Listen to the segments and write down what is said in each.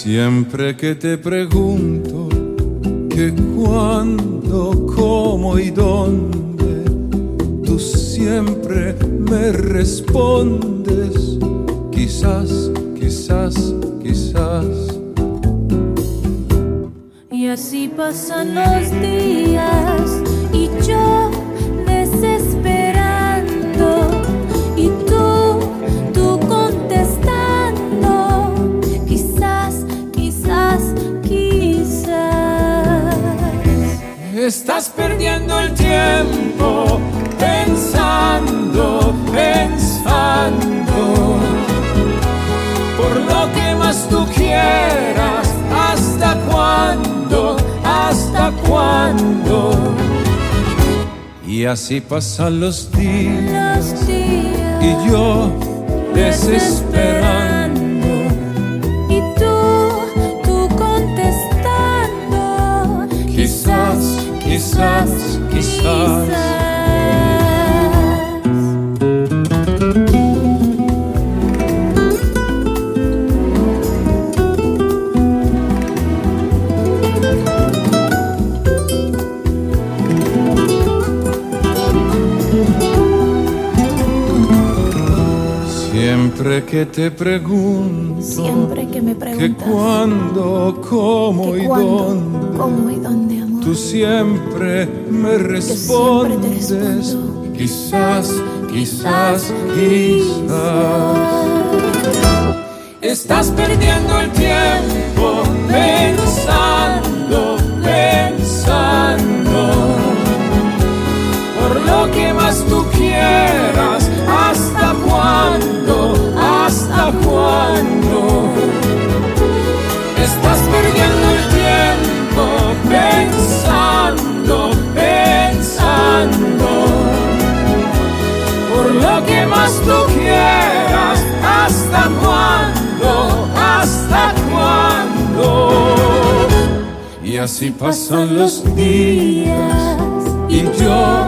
Siempre que te pregunto que cuándo, cómo y dónde, tú siempre me respondes quizás, quizás, quizás. Y así pasan los días y yo desesperando y tú contestando quizás, quizás, quizás. Estás perdiendo el tiempo pensando, pensando por lo que más tú quieras. ¿Hasta cuándo? ¿Hasta cuándo? Y así pasan los días y yo desesperando y tú contestando quizás, quizás, quizás. Siempre que te pregunto, siempre que me preguntas que cuándo, cómo y dónde, amor, tú siempre me respondes quizás, quizás, quizás. Estás perdiendo el tiempo pensando, pensando por lo que más tú quieras. ¿Hasta cuándo? ¿Hasta cuándo? Estás perdiendo el tiempo pensando, pensando por lo que más tú quieras. ¿Hasta cuándo? ¿Hasta cuándo? Y así pasan los días y yo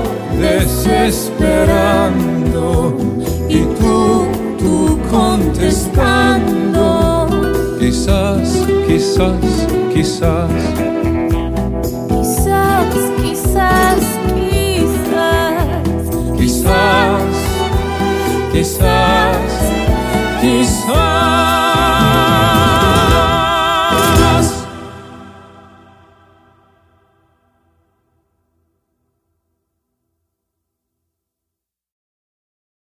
desesperando y tú contestando quizás, quizás, quizás. Quizás, quizás, quizás. Quizás, quizás, quizás.